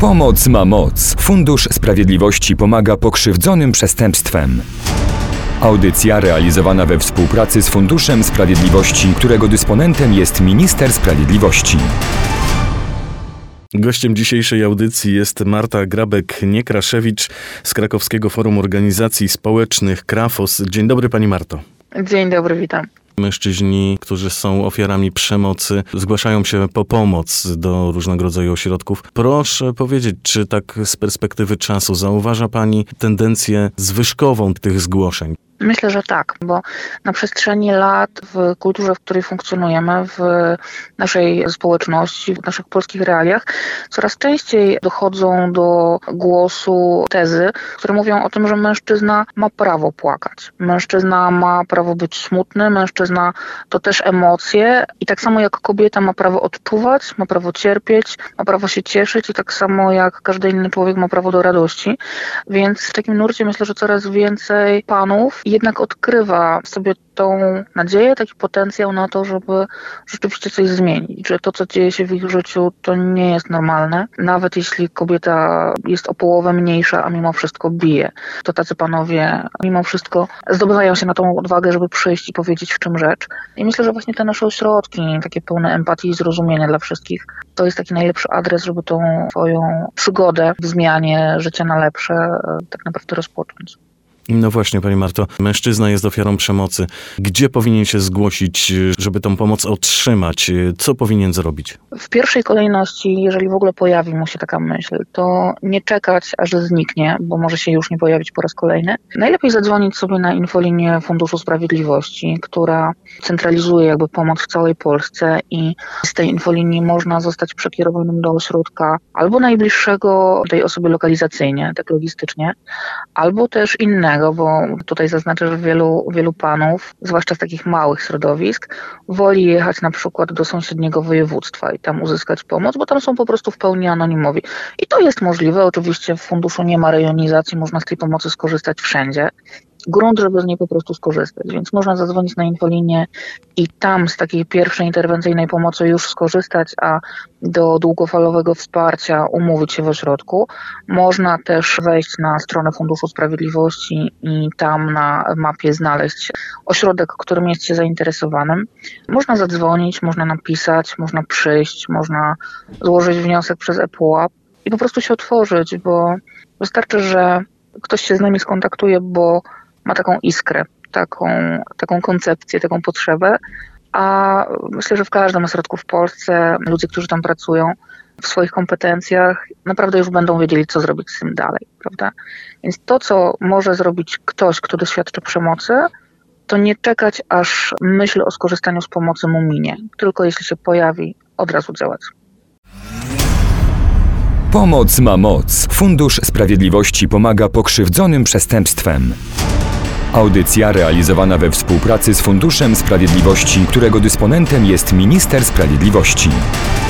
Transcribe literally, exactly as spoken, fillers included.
Pomoc ma moc. Fundusz Sprawiedliwości pomaga pokrzywdzonym przestępstwem. Audycja realizowana we współpracy z Funduszem Sprawiedliwości, którego dysponentem jest Minister Sprawiedliwości. Gościem dzisiejszej audycji jest Marta Grabek-Niekraszewicz z Krakowskiego Forum Organizacji Społecznych KRAFOS. Dzień dobry, pani Marto. Dzień dobry, witam. Mężczyźni, którzy są ofiarami przemocy, zgłaszają się po pomoc do różnego rodzaju ośrodków. Proszę powiedzieć, czy tak z perspektywy czasu zauważa pani tendencję zwyżkową tych zgłoszeń? Myślę, że tak, bo na przestrzeni lat w kulturze, w której funkcjonujemy, w naszej społeczności, w naszych polskich realiach, coraz częściej dochodzą do głosu tezy, które mówią o tym, że mężczyzna ma prawo płakać. Mężczyzna ma prawo być smutny, mężczyzna to też emocje i tak samo jak kobieta ma prawo odczuwać, ma prawo cierpieć, ma prawo się cieszyć i tak samo jak każdy inny człowiek ma prawo do radości. Więc w takim nurcie myślę, że coraz więcej panów jednak odkrywa sobie tą nadzieję, taki potencjał na to, żeby rzeczywiście coś zmienić, że to, co dzieje się w ich życiu, to nie jest normalne. Nawet jeśli kobieta jest o połowę mniejsza, a mimo wszystko bije, to tacy panowie mimo wszystko zdobywają się na tą odwagę, żeby przyjść i powiedzieć, w czym rzecz. I myślę, że właśnie te nasze ośrodki, takie pełne empatii i zrozumienia dla wszystkich, to jest taki najlepszy adres, żeby tą swoją przygodę w zmianie życia na lepsze tak naprawdę rozpocząć. No właśnie, pani Marto, mężczyzna jest ofiarą przemocy. Gdzie powinien się zgłosić, żeby tą pomoc otrzymać? Co powinien zrobić? W pierwszej kolejności, jeżeli w ogóle pojawi mu się taka myśl, to nie czekać, aż zniknie, bo może się już nie pojawić po raz kolejny. Najlepiej zadzwonić sobie na infolinię Funduszu Sprawiedliwości, która centralizuje jakby pomoc w całej Polsce i z tej infolinii można zostać przekierowanym do ośrodka albo najbliższego tej osoby lokalizacyjnie, tak logistycznie, albo też innego, bo tutaj zaznaczę, że wielu, wielu panów, zwłaszcza z takich małych środowisk, woli jechać na przykład do sąsiedniego województwa i tam uzyskać pomoc, bo tam są po prostu w pełni anonimowi. I to jest możliwe, oczywiście w funduszu nie ma rejonizacji, można z tej pomocy skorzystać wszędzie. Grunt, żeby z niej po prostu skorzystać, więc można zadzwonić na infolinię i tam z takiej pierwszej interwencyjnej pomocy już skorzystać, a do długofalowego wsparcia umówić się w ośrodku. Można też wejść na stronę Funduszu Sprawiedliwości i tam na mapie znaleźć ośrodek, którym jest się zainteresowanym. Można zadzwonić, można napisać, można przyjść, można złożyć wniosek przez ePUAP i po prostu się otworzyć, bo wystarczy, że ktoś się z nami skontaktuje, bo ma taką iskrę, taką, taką koncepcję, taką potrzebę, a myślę, że w każdym ośrodku w Polsce ludzie, którzy tam pracują w swoich kompetencjach, naprawdę już będą wiedzieli, co zrobić z tym dalej, prawda? Więc to, co może zrobić ktoś, kto doświadczy przemocy, to nie czekać, aż myśl o skorzystaniu z pomocy mu minie, tylko jeśli się pojawi, od razu działać. Pomoc ma moc. Fundusz Sprawiedliwości pomaga pokrzywdzonym przestępstwem. Audycja realizowana we współpracy z Funduszem Sprawiedliwości, którego dysponentem jest Minister Sprawiedliwości.